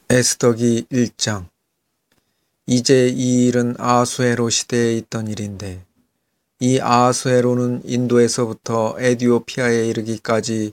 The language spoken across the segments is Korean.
에스더기 1장. 이제 이 일은 아하수에로 시대에 있던 일인데, 이 아하수에로는 인도에서부터 에디오피아에 이르기까지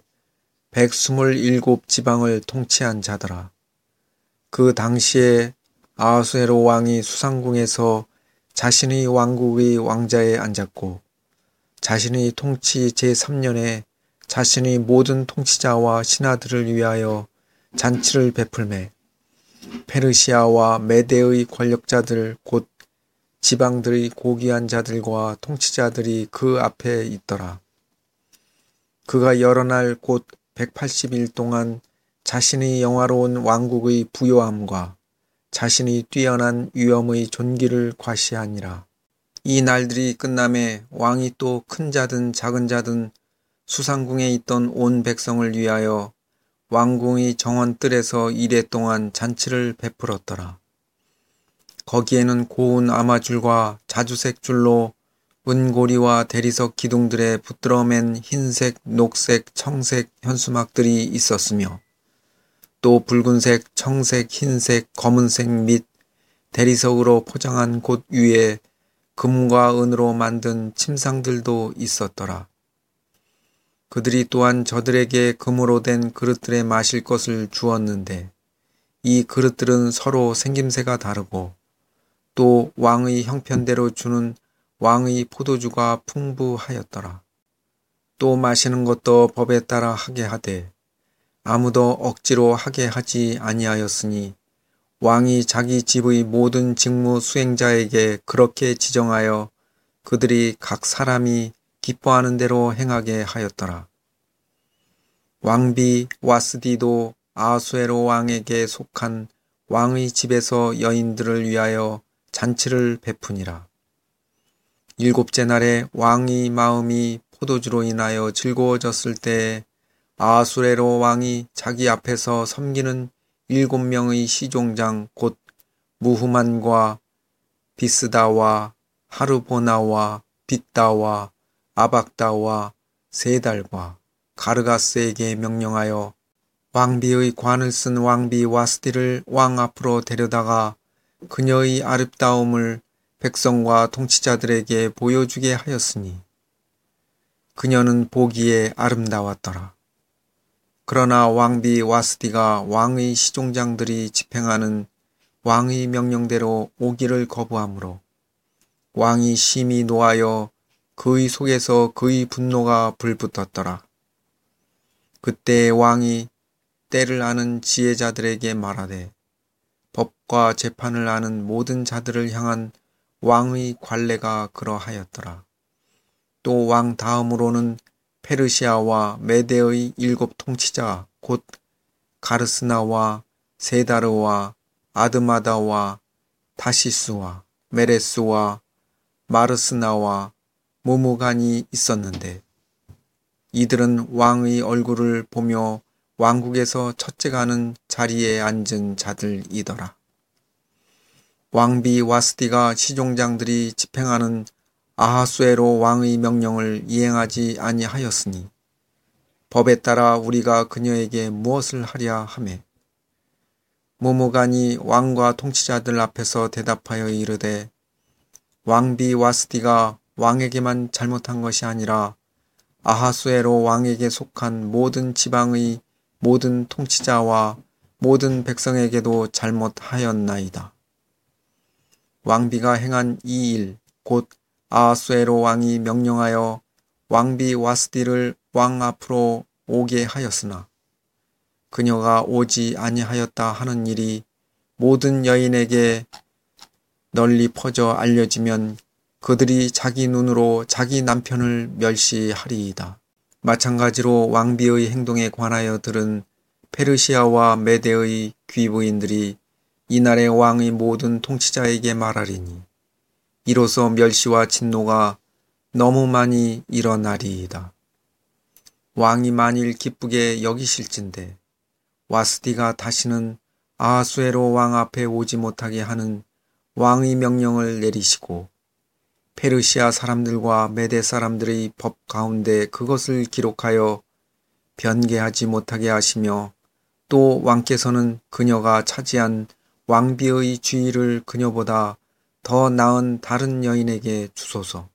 127지방을 통치한 자더라. 그 당시에 아하수에로 왕이 수상궁에서 자신의 왕국의 왕자에 앉았고, 자신의 통치 제3년에 자신의 모든 통치자와 신하들을 위하여 잔치를 베풀매, 페르시아와 메대의 권력자들 곧 지방들의 고귀한 자들과 통치자들이 그 앞에 있더라. 그가 여러 날 곧 180일 동안 자신의 영화로운 왕국의 부요함과 자신의 뛰어난 위엄의 존귀를 과시하니라. 이 날들이 끝남에 왕이 또 큰 자든 작은 자든 수상궁에 있던 온 백성을 위하여 왕궁의 정원뜰에서 이레 동안 잔치를 베풀었더라. 거기에는 고운 아마줄과 자주색 줄로 은고리와 대리석 기둥들에 붙들어 맨 흰색, 녹색, 청색 현수막들이 있었으며, 또 붉은색, 청색, 흰색, 검은색 및 대리석으로 포장한 곳 위에 금과 은으로 만든 침상들도 있었더라. 그들이 또한 저들에게 금으로 된 그릇들에 마실 것을 주었는데, 이 그릇들은 서로 생김새가 다르고 또 왕의 형편대로 주는 왕의 포도주가 풍부하였더라. 또 마시는 것도 법에 따라 하게 하되 아무도 억지로 하게 하지 아니하였으니, 왕이 자기 집의 모든 직무 수행자에게 그렇게 지정하여 그들이 각 사람이 기뻐하는 대로 행하게 하였더라. 왕비 와스디도 아하수에로 왕에게 속한 왕의 집에서 여인들을 위하여 잔치를 베푸니라. 7째 날에 왕의 마음이 포도주로 인하여 즐거워졌을 때에 아하수에로 왕이 자기 앞에서 섬기는 7명의 시종장 곧 무후만과 비스다와 하르보나와 빅다와 아박다와 세달과 가르가스에게 명령하여 왕비의 관을 쓴 왕비 와스디를 왕 앞으로 데려다가 그녀의 아름다움을 백성과 통치자들에게 보여주게 하였으니, 그녀는 보기에 아름다웠더라. 그러나 왕비 와스디가 왕의 시종장들이 집행하는 왕의 명령대로 오기를 거부하므로 왕이 심히 노하여 그의 속에서 그의 분노가 불붙었더라. 그때 왕이 때를 아는 지혜자들에게 말하되 법과 재판을 아는 모든 자들을 향한 왕의 관례가 그러하였더라. 또 왕 다음으로는 페르시아와 메대의 7 통치자 곧 가르스나와 세다르와 아드마다와 다시스와 메레스와 마르스나와 무무간이 있었는데, 이들은 왕의 얼굴을 보며 왕국에서 첫째가는 자리에 앉은 자들이더라. 왕비 와스디가 시종장들이 집행하는 아하수에로 왕의 명령을 이행하지 아니하였으니, 법에 따라 우리가 그녀에게 무엇을 하랴 하매, 무무간이 왕과 통치자들 앞에서 대답하여 이르되, 왕비 와스디가 왕에게만 잘못한 것이 아니라 아하수에로 왕에게 속한 모든 지방의 모든 통치자와 모든 백성에게도 잘못하였나이다. 왕비가 행한 이 일, 곧 아하수에로 왕이 명령하여 왕비 와스디를 왕 앞으로 오게 하였으나, 그녀가 오지 아니하였다 하는 일이 모든 여인에게 널리 퍼져 알려지면 그들이 자기 눈으로 자기 남편을 멸시하리이다. 마찬가지로 왕비의 행동에 관하여 들은 페르시아와 메대의 귀부인들이 이날의 왕의 모든 통치자에게 말하리니, 이로써 멸시와 진노가 너무 많이 일어나리이다. 왕이 만일 기쁘게 여기실진대 와스디가 다시는 아하수에로 왕 앞에 오지 못하게 하는 왕의 명령을 내리시고, 페르시아 사람들과 메대 사람들의 법 가운데 그것을 기록하여 변개하지 못하게 하시며 또 왕께서는 그녀가 차지한 왕비의 주위를 그녀보다 더 나은 다른 여인에게 주소서.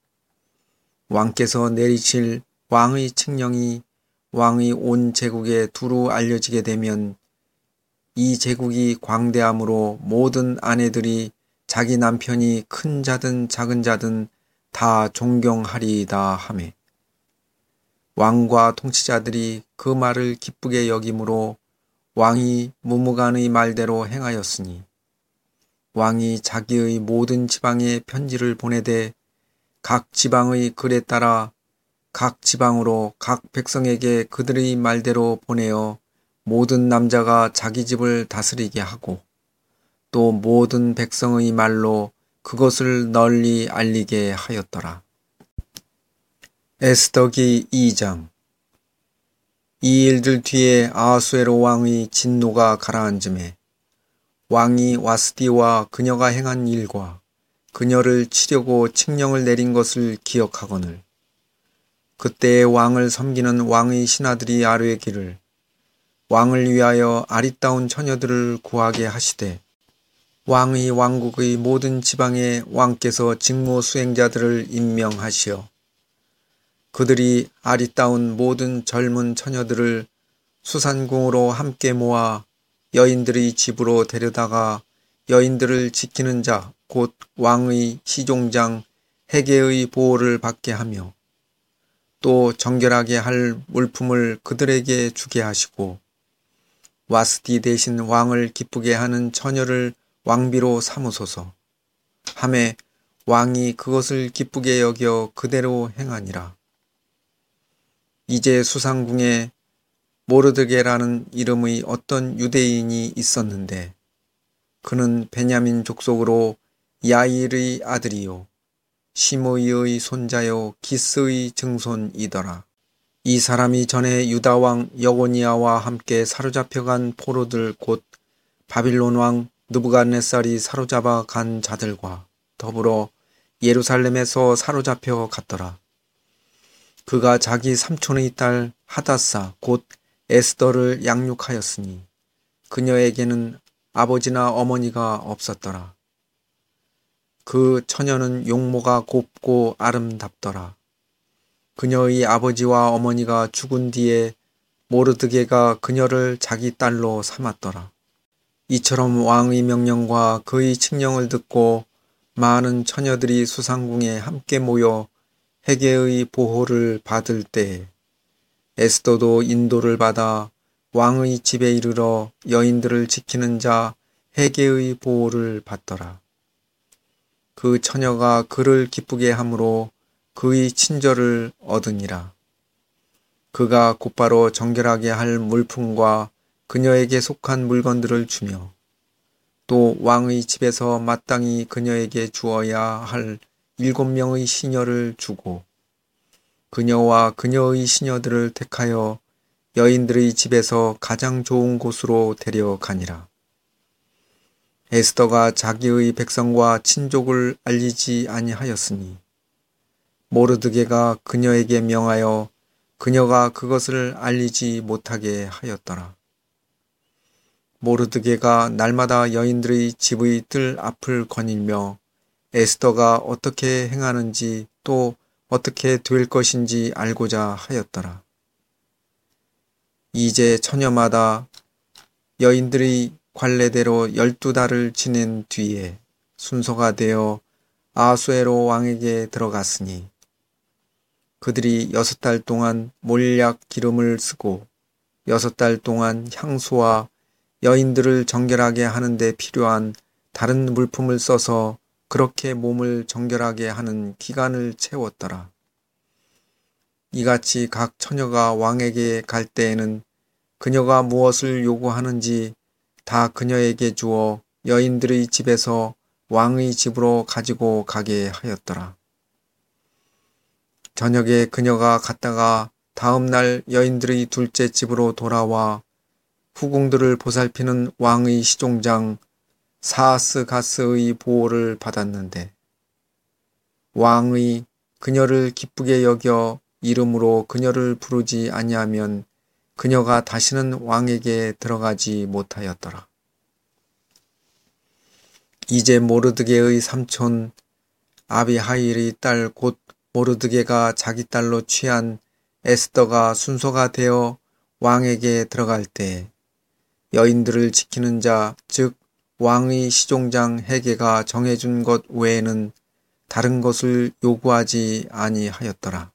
왕께서 내리실 왕의 칙령이 왕의 온 제국에 두루 알려지게 되면 이 제국이 광대함으로 모든 아내들이 자기 남편이 큰 자든 작은 자든 다 존경하리이다 하매 왕과 통치자들이 그 말을 기쁘게 여김으로 왕이 무무간의 말대로 행하였으니 왕이 자기의 모든 지방에 편지를 보내되 각 지방의 글에 따라 각 지방으로 각 백성에게 그들의 말대로 보내어 모든 남자가 자기 집을 다스리게 하고 또 모든 백성의 말로 그것을 널리 알리게 하였더라. 에스더기 2장. 이 일들 뒤에 아하수에로 왕의 진노가 가라앉음에 왕이 와스디와 그녀가 행한 일과 그녀를 치려고 칙령을 내린 것을 기억하거늘 그때에 왕을 섬기는 왕의 신하들이 아뢰기를 왕을 위하여 아리따운 처녀들을 구하게 하시되 왕의 왕국의 모든 지방에 왕께서 직무 수행자들을 임명하시어 그들이 아리따운 모든 젊은 처녀들을 수산궁으로 함께 모아 여인들의 집으로 데려다가 여인들을 지키는 자 곧 왕의 시종장 헤게의 보호를 받게 하며 또 정결하게 할 물품을 그들에게 주게 하시고 와스디 대신 왕을 기쁘게 하는 처녀를 왕비로 삼으소서 하매 왕이 그것을 기쁘게 여겨 그대로 행하니라. 이제 수상궁에 모르드게라는 이름의 어떤 유대인이 있었는데 그는 베냐민 족속으로 야일의 아들이요 시므이의 손자요 기스의 증손이더라. 이 사람이 전에 유다왕 여고니아와 함께 사로잡혀간 포로들 곧 바빌론 왕 느부갓네살이 사로잡아 간 자들과 더불어 예루살렘에서 사로잡혀 갔더라. 그가 자기 삼촌의 딸 하다사 곧 에스더를 양육하였으니 그녀에게는 아버지나 어머니가 없었더라. 그 처녀는 용모가 곱고 아름답더라. 그녀의 아버지와 어머니가 죽은 뒤에 모르드게가 그녀를 자기 딸로 삼았더라. 이처럼 왕의 명령과 그의 칙령을 듣고 많은 처녀들이 수상궁에 함께 모여 헤게의 보호를 받을 때에 에스더도 인도를 받아 왕의 집에 이르러 여인들을 지키는 자 헤게의 보호를 받더라. 그 처녀가 그를 기쁘게 함으로 그의 친절을 얻으니라. 그가 곧바로 정결하게 할 물품과 그녀에게 속한 물건들을 주며 또 왕의 집에서 마땅히 그녀에게 주어야 할 7명의 시녀를 주고 그녀와 그녀의 시녀들을 택하여 여인들의 집에서 가장 좋은 곳으로 데려가니라. 에스더가 자기의 백성과 친족을 알리지 아니하였으니 모르드게가 그녀에게 명하여 그녀가 그것을 알리지 못하게 하였더라. 모르드게가 날마다 여인들의 집의 뜰 앞을 거닐며 에스더가 어떻게 행하는지 또 어떻게 될 것인지 알고자 하였더라. 이제 처녀마다 여인들의 관례대로 12달을 지낸 뒤에 순서가 되어 아하수에로 왕에게 들어갔으니 그들이 6달 동안 몰약 기름을 쓰고 6달 동안 향수와 여인들을 정결하게 하는 데 필요한 다른 물품을 써서 그렇게 몸을 정결하게 하는 기간을 채웠더라. 이같이 각 처녀가 왕에게 갈 때에는 그녀가 무엇을 요구하는지 다 그녀에게 주어 여인들의 집에서 왕의 집으로 가지고 가게 하였더라. 저녁에 그녀가 갔다가 다음 날 여인들의 둘째 집으로 돌아와 후궁들을 보살피는 왕의 시종장 사아스가스의 보호를 받았는데 왕의 그녀를 기쁘게 여겨 이름으로 그녀를 부르지 아니하면 그녀가 다시는 왕에게 들어가지 못하였더라. 이제 모르드게의 삼촌 아비하일의 딸 곧 모르드게가 자기 딸로 취한 에스더가 순서가 되어 왕에게 들어갈 때 여인들을 지키는 자, 즉 왕의 시종장 헤게가 정해준 것 외에는 다른 것을 요구하지 아니하였더라.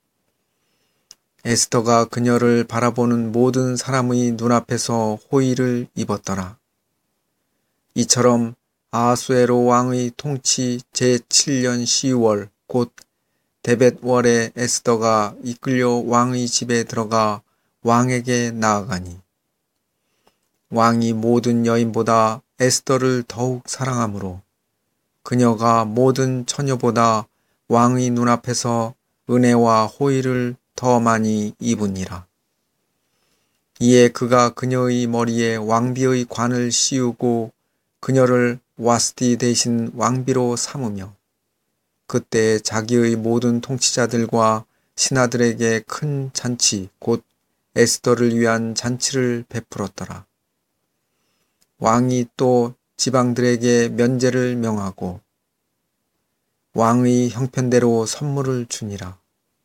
에스더가 그녀를 바라보는 모든 사람의 눈앞에서 호의를 입었더라. 이처럼 아하수에로 왕의 통치 제7년 10월 곧 데벳월에 에스더가 이끌려 왕의 집에 들어가 왕에게 나아가니 왕이 모든 여인보다 에스더를 더욱 사랑하므로 그녀가 모든 처녀보다 왕의 눈앞에서 은혜와 호의를 더 많이 입으니라. 이에 그가 그녀의 머리에 왕비의 관을 씌우고 그녀를 와스티 대신 왕비로 삼으며 그때 자기의 모든 통치자들과 신하들에게 큰 잔치 곧 에스더를 위한 잔치를 베풀었더라. 왕이 또 지방들에게 면제를 명하고 왕의 형편대로 선물을 주니라.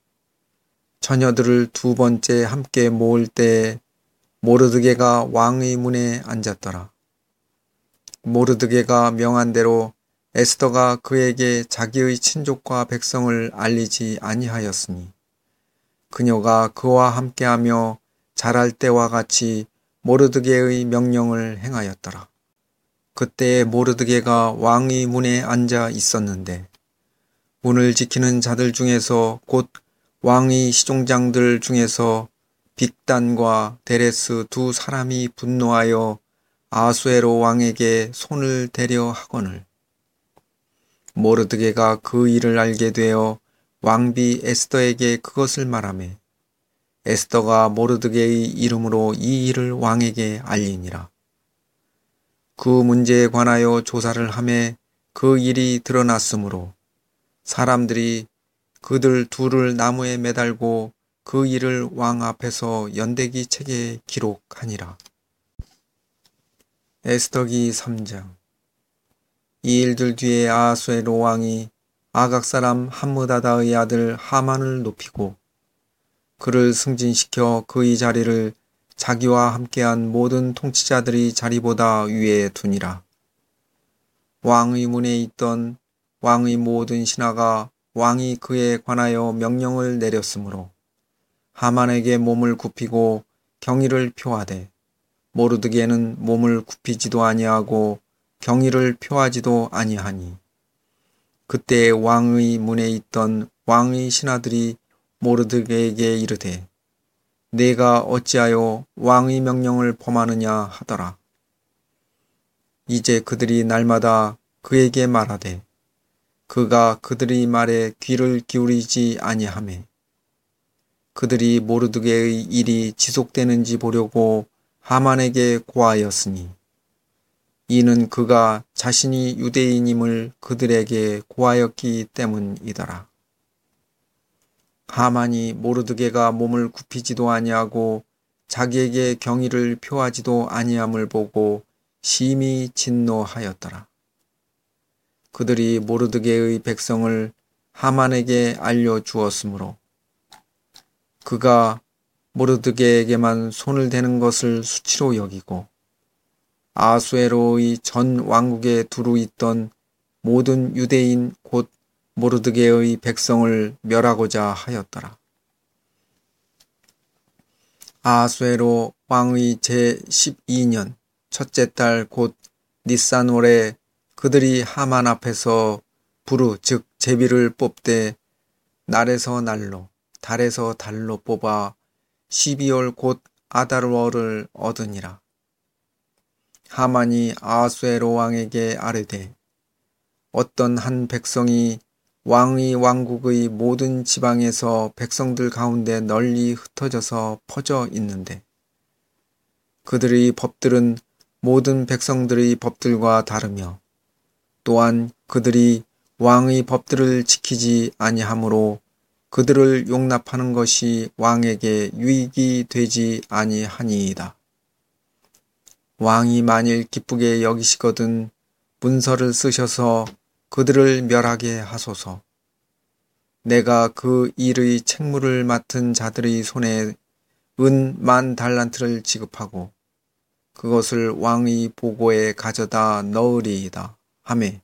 처녀들을 두 번째 함께 모을 때에 모르드게가 왕의 문에 앉았더라. 모르드게가 명한 대로 에스더가 그에게 자기의 친족과 백성을 알리지 아니하였으니 그녀가 그와 함께하며 자랄 때와 같이 모르드게의 명령을 행하였더라. 그때 모르드게가 왕의 문에 앉아 있었는데 문을 지키는 자들 중에서 곧 왕의 시종장들 중에서 빅단과 데레스 두 사람이 분노하여 아수에로 왕에게 손을 대려 하거늘 모르드게가 그 일을 알게 되어 왕비 에스더에게 그것을 말하매 에스더가 모르드게의 이름으로 이 일을 왕에게 알리니라. 그 문제에 관하여 조사를 하매 그 일이 드러났으므로 사람들이 그들 둘을 나무에 매달고 그 일을 왕 앞에서 연대기 책에 기록하니라. 에스더기 3장. 이 일들 뒤에 아하수에로 왕이 아각 사람 함므다다의 아들 하만을 높이고 그를 승진시켜 그의 자리를 자기와 함께한 모든 통치자들의 자리보다 위에 두니라. 왕의 문에 있던 왕의 모든 신하가 왕이 그에 관하여 명령을 내렸으므로 하만에게 몸을 굽히고 경의를 표하되 모르드게는 몸을 굽히지도 아니하고 경의를 표하지도 아니하니 그때 왕의 문에 있던 왕의 신하들이 모르드게에게 이르되 내가 어찌하여 왕의 명령을 범하느냐 하더라. 이제 그들이 날마다 그에게 말하되 그가 그들의 말에 귀를 기울이지 아니하매 그들이 모르드게의 일이 지속되는지 보려고 하만에게 고하였으니 이는 그가 자신이 유대인임을 그들에게 고하였기 때문이더라. 하만이 모르드게가 몸을 굽히지도 아니하고 자기에게 경의를 표하지도 아니함을 보고 심히 진노하였더라. 그들이 모르드게의 백성을 하만에게 알려주었으므로 그가 모르드게에게만 손을 대는 것을 수치로 여기고 아수에로의 전 왕국에 두루 있던 모든 유대인 곧 모르드게의 백성을 멸하고자 하였더라. 아수에로 왕의 제12년 첫째 달 곧 니산월에 그들이 하만 앞에서 부르 즉 제비를 뽑되 날에서 날로 달에서 달로 뽑아 12월 곧 아달월을 얻으니라. 하만이 아수에로 왕에게 아뢰되 어떤 한 백성이 왕의 왕국의 모든 지방에서 백성들 가운데 널리 흩어져서 퍼져 있는데 그들의 법들은 모든 백성들의 법들과 다르며 또한 그들이 왕의 법들을 지키지 아니하므로 그들을 용납하는 것이 왕에게 유익이 되지 아니하니이다. 왕이 만일 기쁘게 여기시거든 문서를 쓰셔서 그들을 멸하게 하소서. 내가 그 일의 책무를 맡은 자들의 손에 은 10,000달란트를 지급하고 그것을 왕의 보고에 가져다 넣으리이다 하매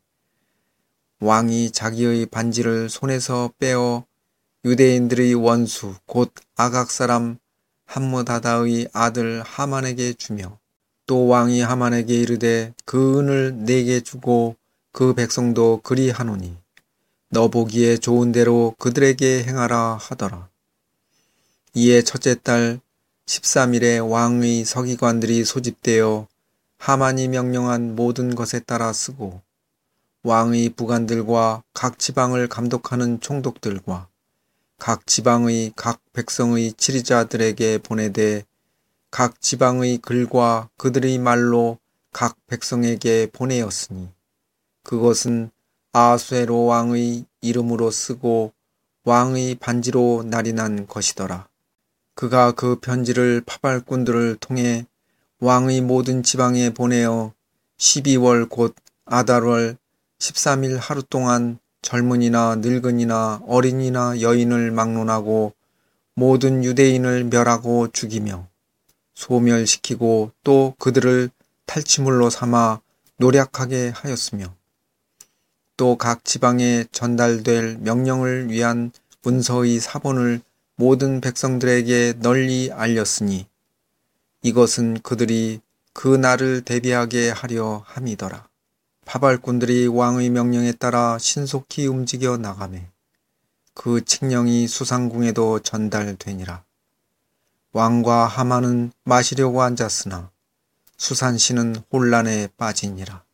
왕이 자기의 반지를 손에서 빼어 유대인들의 원수 곧 아각 사람 함므다다의 아들 하만에게 주며 또 왕이 하만에게 이르되 그 은을 내게 주고 그 백성도 그리하노니 너 보기에 좋은 대로 그들에게 행하라 하더라. 이에 첫째 달 13일에 왕의 서기관들이 소집되어 하만이 명령한 모든 것에 따라 쓰고 왕의 부관들과 각 지방을 감독하는 총독들과 각 지방의 각 백성의 지리자들에게 보내되 각 지방의 글과 그들의 말로 각 백성에게 보내었으니 그것은 아수에로 왕의 이름으로 쓰고 왕의 반지로 날인한 것이더라. 그가 그 편지를 파발꾼들을 통해 왕의 모든 지방에 보내어 12월 곧 아달월 13일 하루 동안 젊은이나 늙은이나 어린이나 여인을 막론하고 모든 유대인을 멸하고 죽이며 소멸시키고 또 그들을 탈취물로 삼아 노략하게 하였으며 또 각 지방에 전달될 명령을 위한 문서의 사본을 모든 백성들에게 널리 알렸으니 이것은 그들이 그 날을 대비하게 하려 함이더라. 파발꾼들이 왕의 명령에 따라 신속히 움직여 나가매 그 칙령이 수상궁에도 전달되니라. 왕과 하만은 마시려고 앉았으나 수산시는 혼란에 빠지니라.